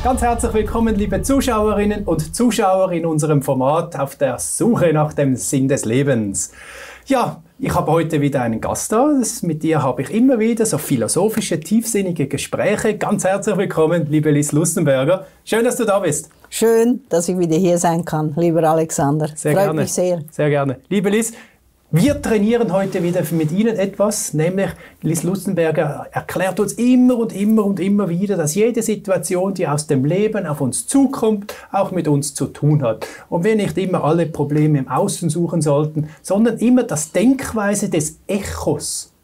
Ganz herzlich willkommen, liebe Zuschauerinnen und Zuschauer in unserem Format auf der Suche nach dem Sinn des Lebens. Ja, ich habe heute wieder einen Gast da. Mit dir habe ich immer wieder so philosophische, tiefsinnige Gespräche. Ganz herzlich willkommen, liebe Liz Lustenberger. Schön, dass du da bist. Schön, dass ich wieder hier sein kann, lieber Alexander. Sehr Freut gerne. mich sehr. Sehr gerne. Liebe Liz, wir trainieren heute wieder mit Ihnen etwas, nämlich Liz Lustenberger erklärt uns immer und immer wieder, dass jede Situation, die aus dem Leben auf uns zukommt, auch mit uns zu tun hat. Und wir nicht immer alle Probleme im Außen suchen sollten, sondern immer das Denkweise des Echos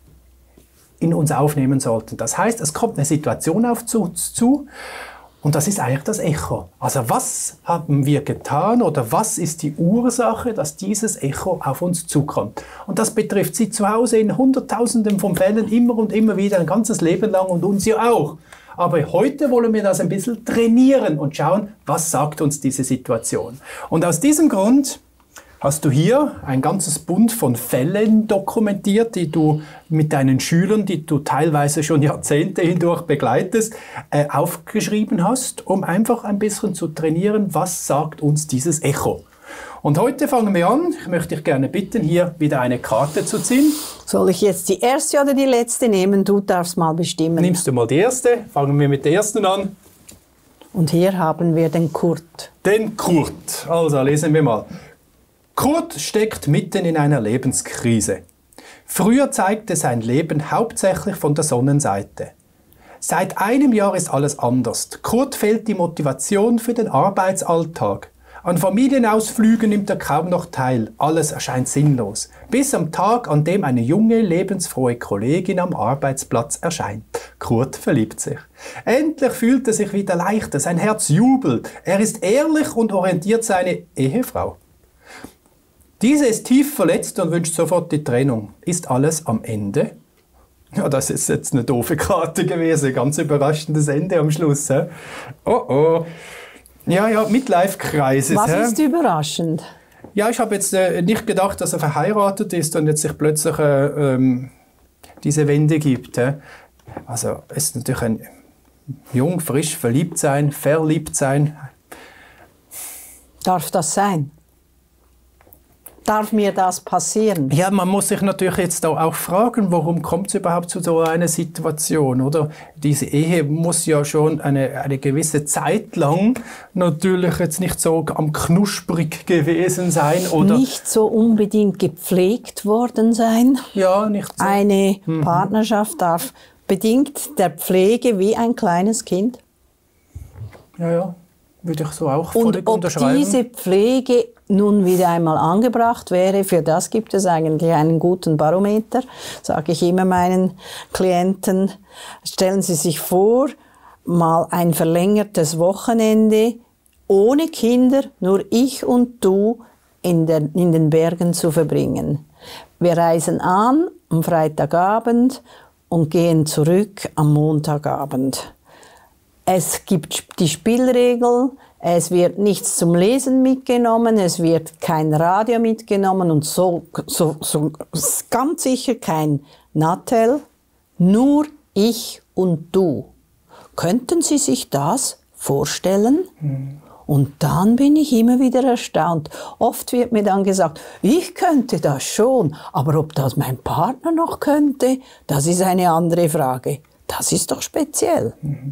in uns aufnehmen sollten. Das heißt, es kommt eine Situation auf uns zu, und das ist eigentlich das Echo. Also was haben wir getan oder was ist die Ursache, dass dieses Echo auf uns zukommt? Und das betrifft Sie zu Hause in Hunderttausenden von Fällen immer und immer wieder, ein ganzes Leben lang und uns ja auch. Aber heute wollen wir das ein bisschen trainieren und schauen, was sagt uns diese Situation. Und aus diesem Grund hast du hier ein ganzes Bund von Fällen dokumentiert, die du mit deinen Schülern, die du teilweise schon Jahrzehnte hindurch begleitest, aufgeschrieben hast, um einfach ein bisschen zu trainieren, was sagt uns dieses Echo. Und heute fangen wir an. Ich möchte dich gerne bitten, hier wieder eine Karte zu ziehen. Soll ich jetzt die erste oder die letzte nehmen? Du darfst mal bestimmen. Nimmst du mal die erste? Fangen wir mit der ersten an. Und hier haben wir den Kurt. Den Kurt. Also lesen wir mal. Kurt steckt mitten in einer Lebenskrise. Früher zeigte sein Leben hauptsächlich von der Sonnenseite. Seit einem Jahr ist alles anders. Kurt fehlt die Motivation für den Arbeitsalltag. An Familienausflügen nimmt er kaum noch teil. Alles erscheint sinnlos. Bis am Tag, an dem eine junge, lebensfrohe Kollegin am Arbeitsplatz erscheint. Kurt verliebt sich. Endlich fühlt er sich wieder leichter. Sein Herz jubelt. Er ist ehrlich und orientiert seine Ehefrau. Diese ist tief verletzt und wünscht sofort die Trennung. Ist alles am Ende? Ja, das ist jetzt eine doofe Karte gewesen. Ganz überraschendes Ende am Schluss. He? Oh oh. Ja, Midlife-Crisis. Was ist überraschend? Ja, ich habe jetzt nicht gedacht, dass er verheiratet ist und jetzt sich plötzlich diese Wende gibt. He? Also, es ist natürlich ein jung, frisch, verliebt sein. Darf das sein? Darf mir das passieren? Ja, man muss sich natürlich jetzt auch fragen, warum kommt es überhaupt zu so einer Situation, oder? Diese Ehe muss ja schon eine gewisse Zeit lang natürlich jetzt nicht so am knusprig gewesen sein, oder? Nicht so unbedingt gepflegt worden sein. Ja, nicht so. Eine Partnerschaft darf bedingt der Pflege wie ein kleines Kind. Ja, würde ich so auch völlig unterschreiben. Und ob diese Pflege nun wieder einmal angebracht wäre, für das gibt es eigentlich einen guten Barometer, sage ich immer meinen Klienten. Stellen Sie sich vor, mal ein verlängertes Wochenende ohne Kinder, nur ich und du in den Bergen zu verbringen. Wir reisen an am Freitagabend und gehen zurück am Montagabend. Es gibt die Spielregel, es wird nichts zum Lesen mitgenommen, es wird kein Radio mitgenommen und so ganz sicher kein Nattel, nur ich und du. Könnten Sie sich das vorstellen? Und dann bin ich immer wieder erstaunt. Oft wird mir dann gesagt, ich könnte das schon, aber ob das mein Partner noch könnte, das ist eine andere Frage. Das ist doch speziell.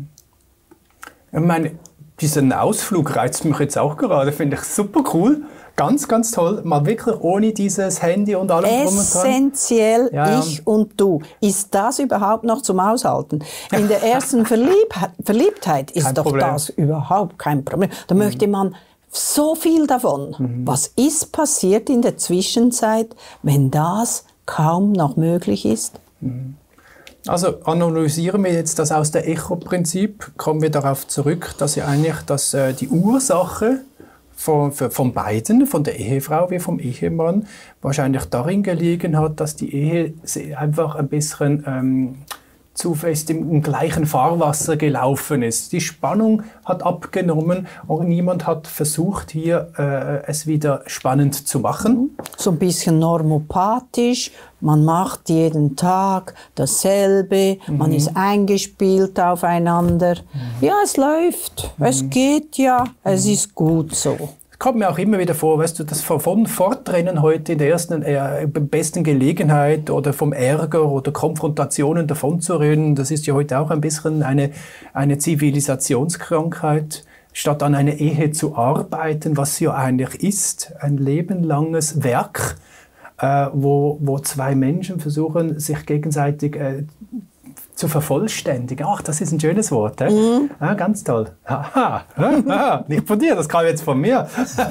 Ich meine, diesen Ausflug reizt mich jetzt auch gerade, finde ich super cool. Ganz, ganz toll. Mal wirklich ohne dieses Handy und allem drum und dran. Essentiell, ja. Ich und du. Ist das überhaupt noch zum Aushalten? In der ersten Verliebtheit ist doch das überhaupt kein Problem. Da möchte man so viel davon. Was ist passiert in der Zwischenzeit, wenn das kaum noch möglich ist? Also analysieren wir jetzt das aus der Echo-Prinzip, kommen wir darauf zurück, dass die Ursache von beiden, von der Ehefrau wie vom Ehemann, wahrscheinlich darin gelegen hat, dass die Ehe einfach ein bisschen zu fest im gleichen Fahrwasser gelaufen ist. Die Spannung hat abgenommen und niemand hat versucht, hier es wieder spannend zu machen. So ein bisschen normopathisch, man macht jeden Tag dasselbe, man ist eingespielt aufeinander. Ja, es läuft, es geht ja, es ist gut so. Kommt mir auch immer wieder vor, weißt du, das Fortrennen heute in der ersten, besten Gelegenheit oder vom Ärger oder Konfrontationen davonzurennen, das ist ja heute auch ein bisschen eine Zivilisationskrankheit. Statt an einer Ehe zu arbeiten, was sie ja eigentlich ist, ein lebenlanges Werk, wo zwei Menschen versuchen, sich gegenseitig zu vervollständigen. Ach, das ist ein schönes Wort. Ah, ganz toll. Nicht von dir, das kam jetzt von mir.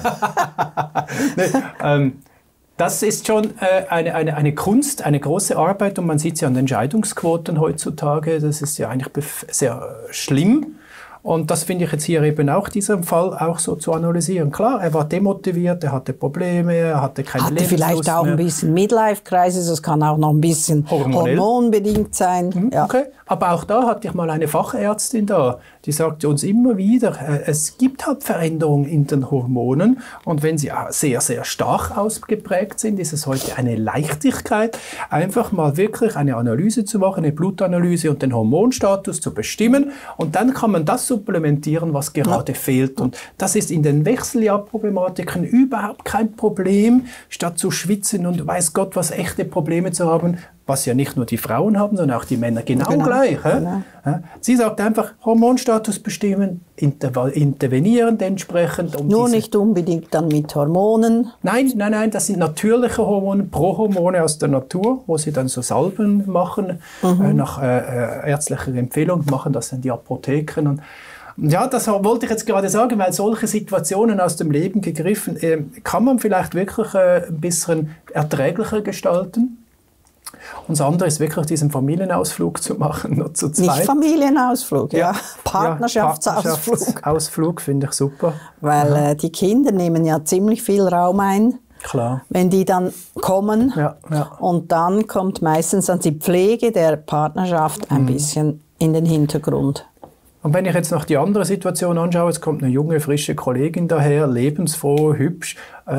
Nee, das ist schon eine Kunst, eine große Arbeit und man sieht es ja an den Scheidungsquoten heutzutage. Das ist ja eigentlich sehr schlimm. Und das finde ich jetzt hier eben auch, diesen Fall auch so zu analysieren. Klar, er war demotiviert, er hatte Probleme, er hatte keine Lebenslust mehr. Vielleicht auch ein bisschen Midlife-Crisis, das kann auch noch ein bisschen hormonbedingt sein. Ja. Okay, aber auch da hatte ich mal eine Fachärztin da, die sagte uns immer wieder, es gibt halt Veränderungen in den Hormonen und wenn sie sehr, sehr stark ausgeprägt sind, ist es heute eine Leichtigkeit, einfach mal wirklich eine Analyse zu machen, eine Blutanalyse und den Hormonstatus zu bestimmen und dann kann man das supplementieren, was gerade fehlt. Und das ist in den Wechseljahrproblematiken überhaupt kein Problem, statt zu schwitzen und weiß Gott, was echte Probleme zu haben, was ja nicht nur die Frauen haben, sondern auch die Männer genau gleich. Genau. Sie sagt einfach, Hormonstatus bestimmen, intervenieren entsprechend. Nur nicht unbedingt dann mit Hormonen? Nein, das sind natürliche Hormone, Prohormone aus der Natur, wo sie dann so Salben machen, nach ärztlicher Empfehlung machen das dann die Apotheken. Und ja, das wollte ich jetzt gerade sagen, weil solche Situationen aus dem Leben gegriffen, kann man vielleicht wirklich ein bisschen erträglicher gestalten. Und das andere ist wirklich, diesen Familienausflug zu machen, nur zu zweit. Nicht Familienausflug, ja. Partnerschaftsausflug. Partnerschaftsausflug finde ich super. Weil die Kinder nehmen ja ziemlich viel Raum ein. Klar. Wenn die dann kommen und dann kommt meistens dann die Pflege der Partnerschaft ein bisschen in den Hintergrund. Und wenn ich jetzt noch die andere Situation anschaue, es kommt eine junge, frische Kollegin daher, lebensfroh, hübsch,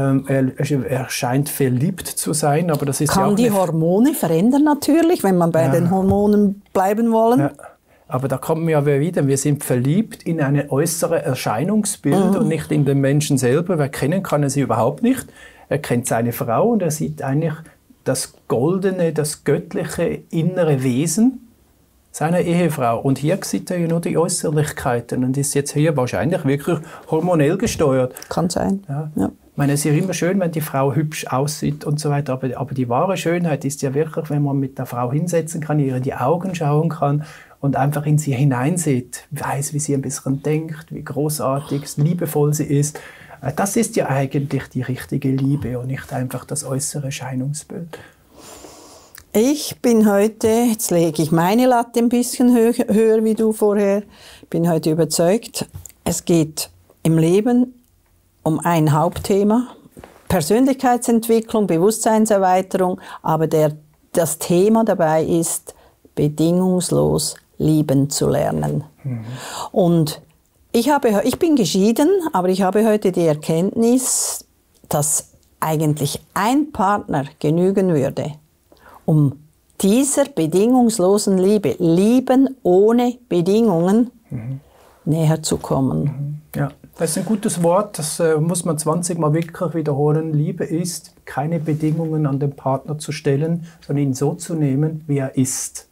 er scheint verliebt zu sein, aber das ist kann ja auch die Hormone verändern natürlich, wenn man bei den Hormonen bleiben wollen. Ja. Aber da kommen wir wieder, wir sind verliebt in ein äußeres Erscheinungsbild und nicht in den Menschen selber. Wer kennen kann er sie überhaupt nicht. Er kennt seine Frau und er sieht eigentlich das goldene, das göttliche innere Wesen seiner Ehefrau. Und hier sieht er ja nur die Äußerlichkeiten und ist jetzt hier wahrscheinlich wirklich hormonell gesteuert. Kann sein. Ja. Ich meine, es ist ja immer schön, wenn die Frau hübsch aussieht und so weiter, aber die wahre Schönheit ist ja wirklich, wenn man mit der Frau hinsetzen kann, ihr in die Augen schauen kann und einfach in sie hineinsieht, weiß, wie sie ein bisschen denkt, wie großartig, liebevoll sie ist. Das ist ja eigentlich die richtige Liebe und nicht einfach das äußere Erscheinungsbild. Ich bin heute, jetzt lege ich meine Latte ein bisschen höher wie du vorher, bin heute überzeugt, es geht im Leben um ein Hauptthema, Persönlichkeitsentwicklung, Bewusstseinserweiterung, aber das Thema dabei ist, bedingungslos lieben zu lernen. Und ich bin geschieden, aber ich habe heute die Erkenntnis, dass eigentlich ein Partner genügen würde, um dieser bedingungslosen Liebe, Lieben ohne Bedingungen, näher zu kommen. Ja, das ist ein gutes Wort, das muss man 20 Mal wirklich wiederholen. Liebe ist, keine Bedingungen an den Partner zu stellen, sondern ihn so zu nehmen, wie er ist.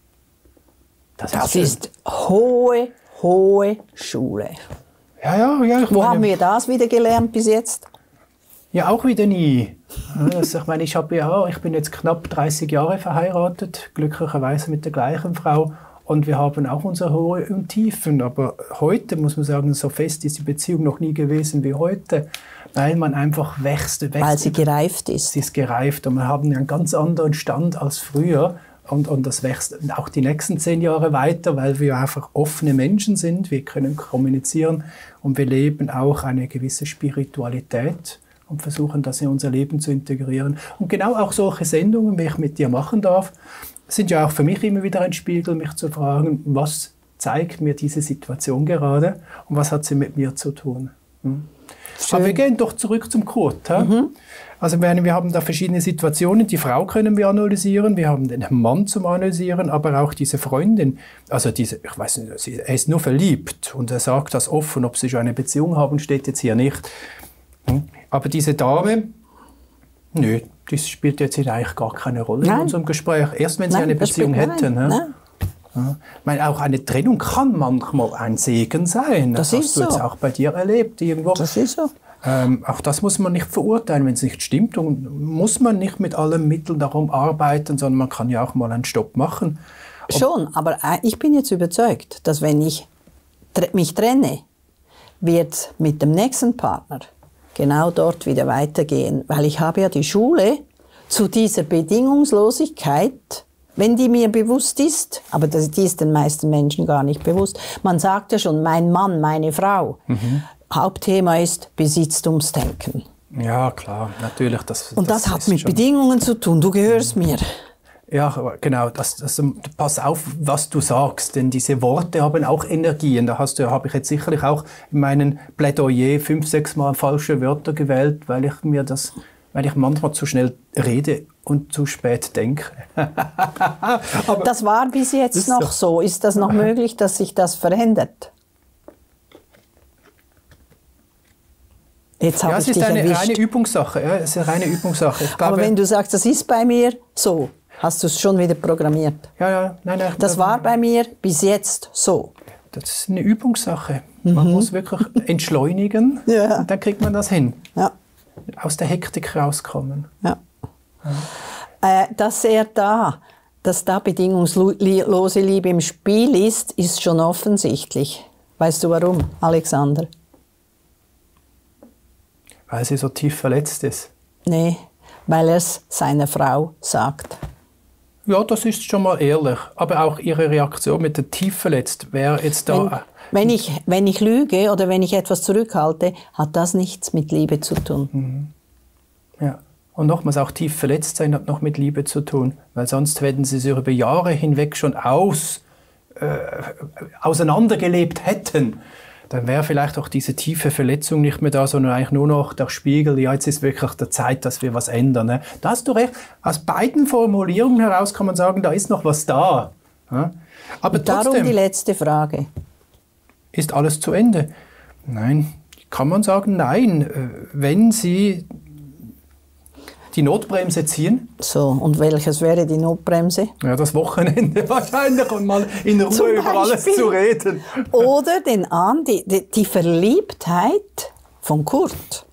Das ist hohe Schule. Ja. Wo haben wir das wieder gelernt bis jetzt? Ja, auch wieder nie. Also, ich meine, ich bin jetzt knapp 30 Jahre verheiratet, glücklicherweise mit der gleichen Frau. Und wir haben auch unsere Höhe und Tiefen. Aber heute, muss man sagen, so fest ist die Beziehung noch nie gewesen wie heute. Weil man einfach wächst. Weil sie gereift ist. Sie ist gereift und wir haben einen ganz anderen Stand als früher. Und das wächst auch die nächsten 10 Jahre weiter, weil wir einfach offene Menschen sind. Wir können kommunizieren und wir leben auch eine gewisse Spiritualität und versuchen, das in unser Leben zu integrieren. Und genau auch solche Sendungen, wie ich mit dir machen darf, sind ja auch für mich immer wieder ein Spiegel, mich zu fragen, was zeigt mir diese Situation gerade und was hat sie mit mir zu tun. Aber wir gehen doch zurück zum Kurt. Also wir haben da verschiedene Situationen. Die Frau können wir analysieren, wir haben den Mann zum Analysieren, aber auch diese Freundin. Also ich weiß nicht, er ist nur verliebt und er sagt das offen. Ob sie schon eine Beziehung haben, steht jetzt hier nicht. Aber diese Dame, nö, das spielt jetzt eigentlich gar keine Rolle in unserem Gespräch. Erst wenn sie eine Beziehung hätten. Ja. Ich meine, auch eine Trennung kann manchmal ein Segen sein. Das hast du jetzt auch bei dir erlebt irgendwo. Das ist so. Auch das muss man nicht verurteilen, wenn es nicht stimmt. Und muss man nicht mit allen Mitteln darum arbeiten, sondern man kann ja auch mal einen Stopp machen. Schon, aber ich bin jetzt überzeugt, dass wenn ich mich trenne, wird mit dem nächsten Partner genau dort wieder weitergehen. Weil ich habe ja die Schule zu dieser Bedingungslosigkeit, wenn die mir bewusst ist, aber die ist den meisten Menschen gar nicht bewusst. Man sagt ja schon, mein Mann, meine Frau. Hauptthema ist Besitztumsdenken. Ja, klar, natürlich. Und das hat mit Bedingungen zu tun. Du gehörst mir. Ja, genau. Pass auf, was du sagst, denn diese Worte haben auch Energien. Da habe ich jetzt sicherlich auch in meinen Plädoyer 5-6 Mal falsche Wörter gewählt, weil ich manchmal zu schnell rede und zu spät denke. Das war bis jetzt noch so. Ist das noch möglich, dass sich das verändert? Jetzt habe ich dich erwischt. Ja, es ist eine reine Übungssache. Ja, es ist eine reine Übungssache. Ich glaube, aber wenn du sagst, das ist bei mir so, hast du es schon wieder programmiert. Ja, nein. Das war bei mir bis jetzt so. Das ist eine Übungssache. Man muss wirklich entschleunigen, und dann kriegt man das hin. Ja. Aus der Hektik rauskommen. Ja. Dass da bedingungslose Liebe im Spiel ist schon offensichtlich. Weißt du warum, Alexander? Weil sie so tief verletzt ist. Nee, weil er es seiner Frau sagt. Ja, das ist schon mal ehrlich. Aber auch ihre Reaktion mit der tief verletzt wäre jetzt da... Wenn ich lüge oder wenn ich etwas zurückhalte, hat das nichts mit Liebe zu tun. Ja. Und nochmals, auch tief verletzt sein hat noch mit Liebe zu tun. Weil sonst hätten sie sich über Jahre hinweg schon auseinandergelebt hätten. Dann wäre vielleicht auch diese tiefe Verletzung nicht mehr da, sondern eigentlich nur noch der Spiegel, ja, jetzt ist wirklich der Zeit, dass wir was ändern. Ne? Da hast du recht. Aus beiden Formulierungen heraus kann man sagen, da ist noch was da. Ja? Aber und darum trotzdem, die letzte Frage. Ist alles zu Ende? Nein, kann man sagen, nein. Wenn Sie die Notbremse ziehen. So, und welches wäre die Notbremse? Ja, das Wochenende wahrscheinlich und mal in Ruhe über alles zu reden. Oder die Verliebtheit von Kurt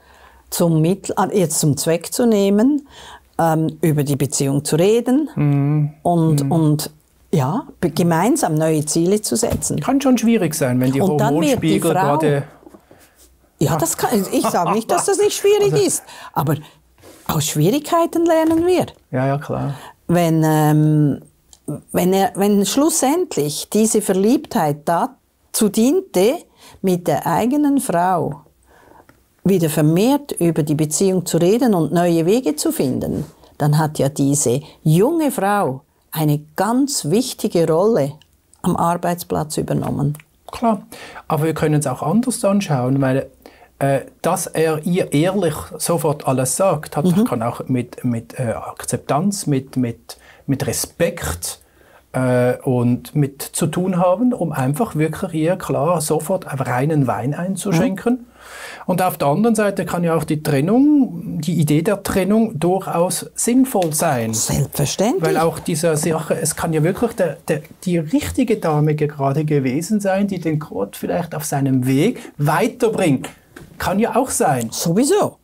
jetzt zum Zweck zu nehmen, über die Beziehung zu reden und gemeinsam neue Ziele zu setzen. Kann schon schwierig sein, wenn die Hormonspiegel gerade... Ja, ich sage nicht, dass das nicht schwierig ist, aber aus Schwierigkeiten lernen wir. Ja, klar. Wenn schlussendlich diese Verliebtheit dazu diente, mit der eigenen Frau wieder vermehrt über die Beziehung zu reden und neue Wege zu finden, dann hat ja diese junge Frau eine ganz wichtige Rolle am Arbeitsplatz übernommen. Klar, aber wir können es auch anders anschauen, weil dass er ihr ehrlich sofort alles sagt, kann auch mit Akzeptanz, mit Respekt und mit zu tun haben, um einfach wirklich ihr klar sofort reinen Wein einzuschenken. Und auf der anderen Seite kann ja auch die Idee der Trennung durchaus sinnvoll sein. Selbstverständlich. Weil auch diese Sache, es kann ja wirklich die richtige Dame gerade gewesen sein, die den Kurt vielleicht auf seinem Weg weiterbringt. Kann ja auch sein. Sowieso.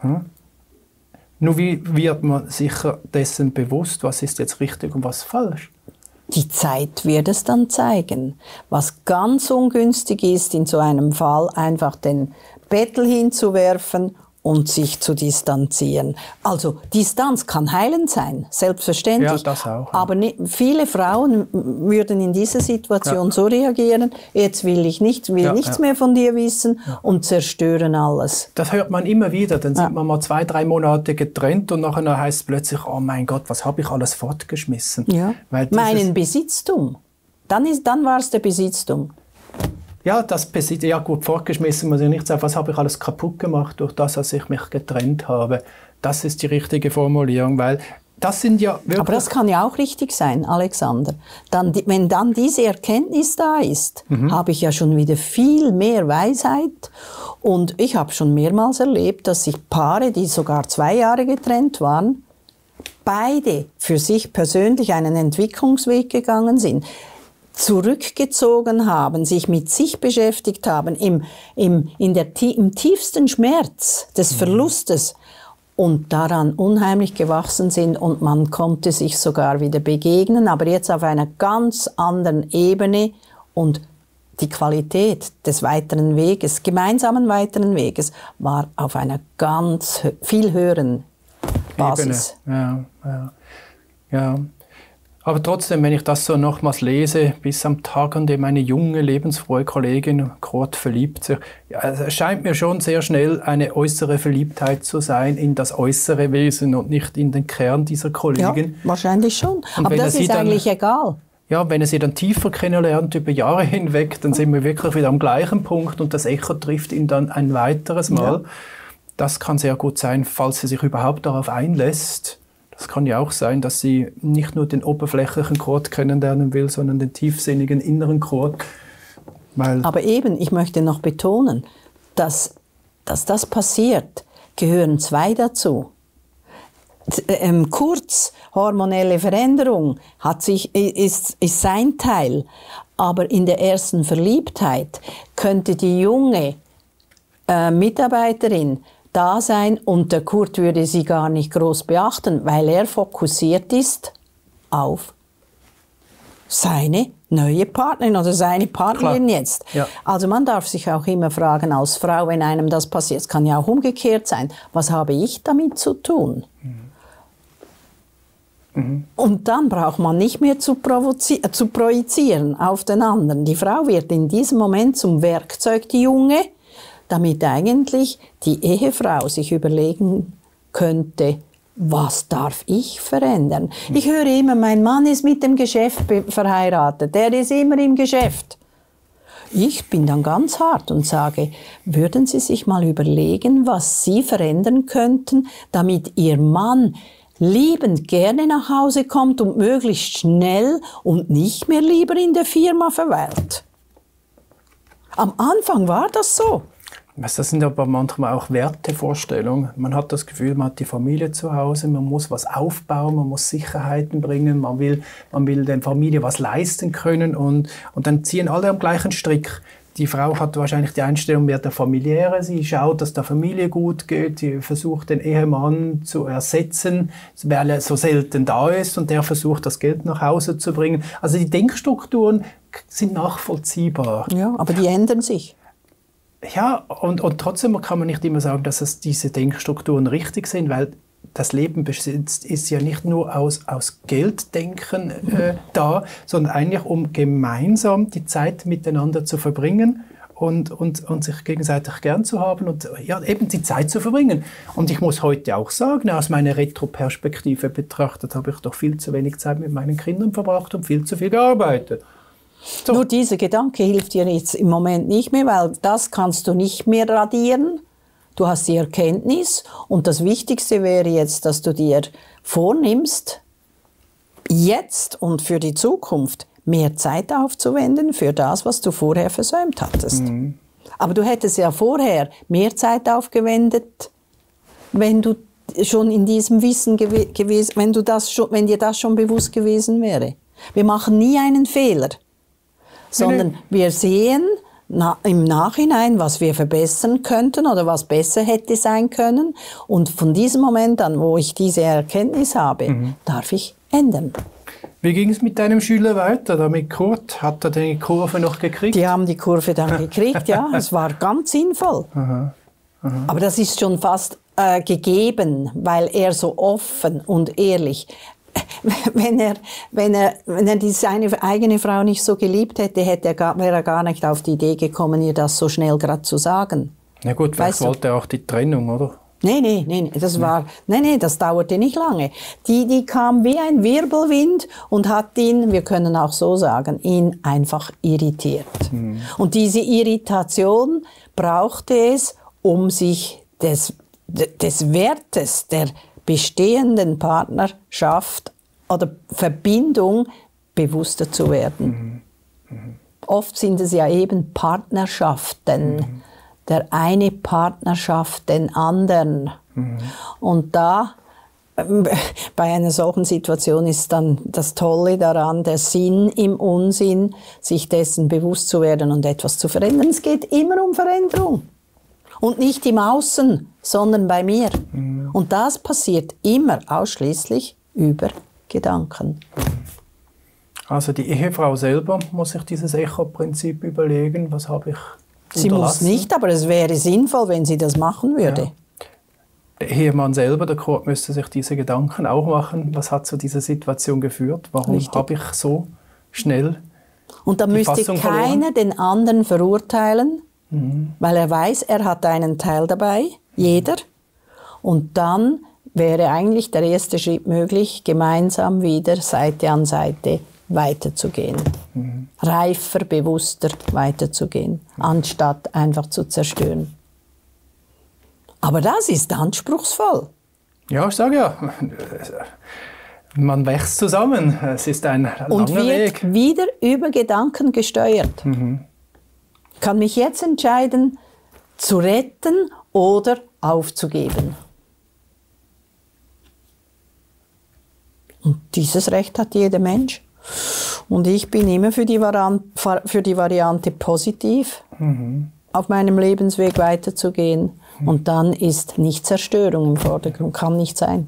Nur wie wird man sich dessen bewusst, was ist jetzt richtig und was falsch? Die Zeit wird es dann zeigen. Was ganz ungünstig ist, in so einem Fall einfach den Bettel hinzuwerfen und sich zu distanzieren. Also Distanz kann heilend sein, selbstverständlich. Ja, das auch. Ja. Aber viele Frauen würden in dieser Situation so reagieren, jetzt will ich nichts mehr von dir wissen und zerstören alles. Das hört man immer wieder. Dann sind wir mal 2-3 Monate getrennt und nachher heißt es plötzlich, oh mein Gott, was habe ich alles fortgeschmissen? Ja. Meinen Besitztum. Dann war es der Besitztum. Ja, ja gut, fortgeschmissen muss ich nicht sagen, was habe ich alles kaputt gemacht durch das, dass ich mich getrennt habe. Das ist die richtige Formulierung, weil das sind ja wirklich... Aber das kann ja auch richtig sein, Alexander. Wenn dann diese Erkenntnis da ist, habe ich ja schon wieder viel mehr Weisheit. Und ich habe schon mehrmals erlebt, dass sich Paare, die sogar 2 Jahre getrennt waren, beide für sich persönlich einen Entwicklungsweg gegangen sind, zurückgezogen haben, sich mit sich beschäftigt haben, im tiefsten Schmerz des Verlustes und daran unheimlich gewachsen sind und man konnte sich sogar wieder begegnen, aber jetzt auf einer ganz anderen Ebene und die Qualität des weiteren Weges, gemeinsamen weiteren Weges, war auf einer ganz viel höheren Basis. Ja. Aber trotzdem, wenn ich das so nochmals lese, bis am Tag, an dem eine junge, lebensfrohe Kollegin Kurt verliebt sich, es scheint mir schon sehr schnell eine äußere Verliebtheit zu sein in das äußere Wesen und nicht in den Kern dieser Kollegin. Ja, wahrscheinlich schon. Aber das ist eigentlich egal. Ja, wenn er sie dann tiefer kennenlernt über Jahre hinweg, dann sind wir wirklich wieder am gleichen Punkt und das Echo trifft ihn dann ein weiteres Mal. Ja. Das kann sehr gut sein, falls sie sich überhaupt darauf einlässt. Das kann ja auch sein, dass sie nicht nur den oberflächlichen Kurt kennenlernen will, sondern den tiefsinnigen inneren Kurt. Aber eben, ich möchte noch betonen, dass das passiert, gehören 2 dazu. Kurz, hormonelle Veränderung ist sein Teil, aber in der ersten Verliebtheit könnte die junge Mitarbeiterin da sein und der Kurt würde sie gar nicht groß beachten, weil er fokussiert ist auf seine neue Partnerin oder seine Partnerin jetzt. Ja. Also man darf sich auch immer fragen als Frau, wenn einem das passiert, es kann ja auch umgekehrt sein, was habe ich damit zu tun? Und dann braucht man nicht mehr zu projizieren auf den anderen. Die Frau wird in diesem Moment zum Werkzeug, die Junge, damit eigentlich die Ehefrau sich überlegen könnte, was darf ich verändern? Ich höre immer, mein Mann ist mit dem Geschäft verheiratet, der ist immer im Geschäft. Ich bin dann ganz hart und sage, würden Sie sich mal überlegen, was Sie verändern könnten, damit Ihr Mann liebend gerne nach Hause kommt und möglichst schnell und nicht mehr lieber in der Firma verweilt? Am Anfang war das so. Das sind aber manchmal auch Wertevorstellungen. Man hat das Gefühl, man hat die Familie zu Hause, man muss was aufbauen, man muss Sicherheiten bringen, man will der Familie was leisten können und dann ziehen alle am gleichen Strick. Die Frau hat wahrscheinlich die Einstellung mehr der Familiäre, sie schaut, dass der Familie gut geht, sie versucht den Ehemann zu ersetzen, weil er so selten da ist und der versucht, das Geld nach Hause zu bringen. Also die Denkstrukturen sind nachvollziehbar. Ja, aber die ändern sich. Ja, und trotzdem kann man nicht immer sagen, dass diese Denkstrukturen richtig sind, weil das Leben ist ja nicht nur aus Gelddenken da, sondern eigentlich um gemeinsam die Zeit miteinander zu verbringen und sich gegenseitig gern zu haben und ja, eben die Zeit zu verbringen. Und ich muss heute auch sagen, aus meiner Retro-Perspektive betrachtet, habe ich doch viel zu wenig Zeit mit meinen Kindern verbracht und viel zu viel gearbeitet. So. Nur dieser Gedanke hilft dir jetzt im Moment nicht mehr, weil das kannst du nicht mehr radieren. Du hast die Erkenntnis und das Wichtigste wäre jetzt, dass du dir vornimmst, jetzt und für die Zukunft mehr Zeit aufzuwenden für das, was du vorher versäumt hattest. Aber du hättest ja vorher mehr Zeit aufgewendet, wenn du schon in diesem Wissen gewesen, wenn dir das schon bewusst gewesen wäre. Wir machen nie einen Fehler, sondern wir sehen im Nachhinein, was wir verbessern könnten oder was besser hätte sein können. Und von diesem Moment an, wo ich diese Erkenntnis habe, darf ich ändern. Wie ging es mit deinem Schüler weiter, da mit Kurt? Hat er die Kurve noch gekriegt? Die haben die Kurve dann gekriegt, ja. Es war ganz sinnvoll. Aha. Aber das ist schon fast gegeben, weil er so offen und ehrlich, wenn er seine eigene Frau nicht so geliebt hätte, wäre er gar nicht auf die Idee gekommen, ihr das so schnell gerade zu sagen. Na gut, vielleicht wollte er auch die Trennung, oder? Nee, das dauerte nicht lange. Die kam wie ein Wirbelwind und hat ihn, wir können auch so sagen, ihn einfach irritiert. Und diese Irritation brauchte es, um sich des Wertes der bestehenden Partnerschaft oder Verbindung bewusster zu werden. Oft sind es ja eben Partnerschaften. Der eine Partnerschaft den anderen. Und da, bei einer solchen Situation ist dann das Tolle daran, der Sinn im Unsinn, sich dessen bewusst zu werden und etwas zu verändern. Es geht immer um Veränderung. Und nicht im Außen, sondern bei mir. Und das passiert immer ausschließlich über Gedanken. Also die Ehefrau selber muss sich dieses Echo-Prinzip überlegen, was habe ich Sie muss nicht, aber es wäre sinnvoll, wenn sie das machen würde. Ja. Der Ehemann selber, der Kurt, müsste sich diese Gedanken auch machen. Was hat zu dieser Situation geführt? Warum habe ich so schnell Und da müsste keiner den anderen verurteilen, weil er weiß, er hat einen Teil dabei, jeder. Und dann wäre eigentlich der erste Schritt möglich, gemeinsam wieder Seite an Seite weiterzugehen. Reifer, bewusster weiterzugehen, anstatt einfach zu zerstören. Aber das ist anspruchsvoll. Ja, ich sage ja, man wächst zusammen. Es ist ein langer Weg. Und wird wieder über Gedanken gesteuert. Kann mich jetzt entscheiden, zu retten oder aufzugeben. Und dieses Recht hat jeder Mensch. Und ich bin immer für die Variante positiv, auf meinem Lebensweg weiterzugehen. Und dann ist nicht Zerstörung im Vordergrund, kann nicht sein.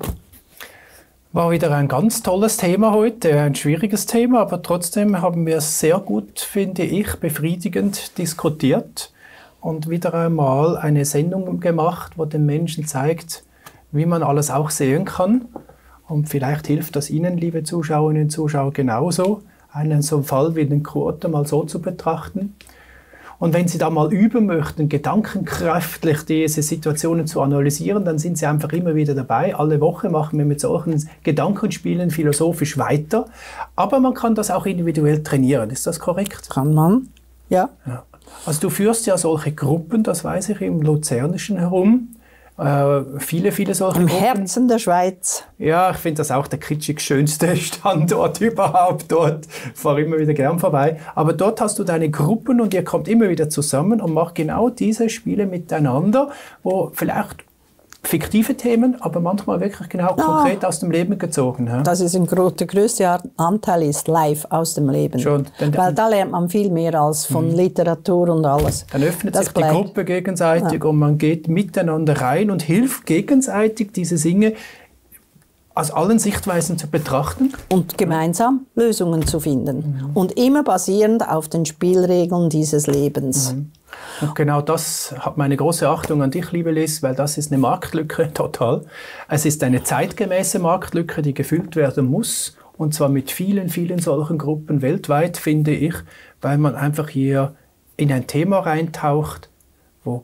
War wieder ein ganz tolles Thema heute, ein schwieriges Thema, aber trotzdem haben wir es sehr gut, finde ich, befriedigend diskutiert und wieder einmal eine Sendung gemacht, wo den Menschen zeigt, wie man alles auch sehen kann. Und vielleicht hilft das Ihnen, liebe Zuschauerinnen und Zuschauer, genauso, einen so einen Fall wie den Kurt mal so zu betrachten. Und wenn Sie da mal üben möchten, gedankenkräftig diese Situationen zu analysieren, dann sind Sie einfach immer wieder dabei. Alle Woche machen wir mit solchen Gedankenspielen philosophisch weiter. Aber man kann das auch individuell trainieren. Ist das korrekt? Kann man, ja. Also du führst ja solche Gruppen, das weiß ich, im Luzernischen herum. Viele solche Im Gruppen. Herzen der Schweiz. Ja, ich finde das auch der kitschig schönste Standort überhaupt dort. Ich fahre immer wieder gern vorbei. Aber dort hast du deine Gruppen und ihr kommt immer wieder zusammen und macht genau diese Spiele miteinander, wo vielleicht fiktive Themen, aber manchmal wirklich genau konkret aus dem Leben gezogen. Ja? Das ist der größte Anteil ist live aus dem Leben. Schon. Weil da lernt man viel mehr als von Literatur und alles. Dann öffnet sich die Gruppe gegenseitig und man geht miteinander rein und hilft gegenseitig, diese Dinge aus allen Sichtweisen zu betrachten. Und gemeinsam Lösungen zu finden. Und immer basierend auf den Spielregeln dieses Lebens. Und genau das hat meine große Achtung an dich, liebe Liz, weil das ist eine Marktlücke, total. Es ist eine zeitgemäße Marktlücke, die gefüllt werden muss. Und zwar mit vielen solchen Gruppen weltweit, finde ich, weil man einfach hier in ein Thema reintaucht, wo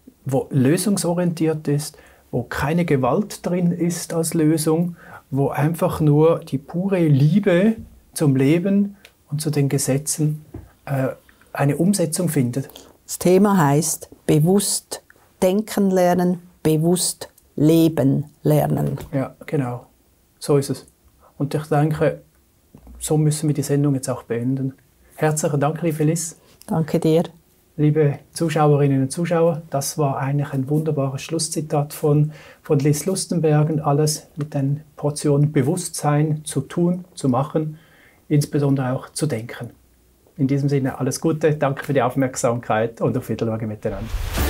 lösungsorientiert ist, wo keine Gewalt drin ist als Lösung, wo einfach nur die pure Liebe zum Leben und zu den Gesetzen eine Umsetzung findet. Das Thema heißt bewusst denken lernen, bewusst leben lernen. Ja, genau. So ist es. Und ich denke, so müssen wir die Sendung jetzt auch beenden. Herzlichen Dank, liebe Liz. Danke dir. Liebe Zuschauerinnen und Zuschauer, das war eigentlich ein wunderbares Schlusszitat von Liz Lustenbergen. Alles mit einer Portion Bewusstsein zu tun, zu machen, insbesondere auch zu denken. In diesem Sinne alles Gute, danke für die Aufmerksamkeit und auf Wiedersehen miteinander.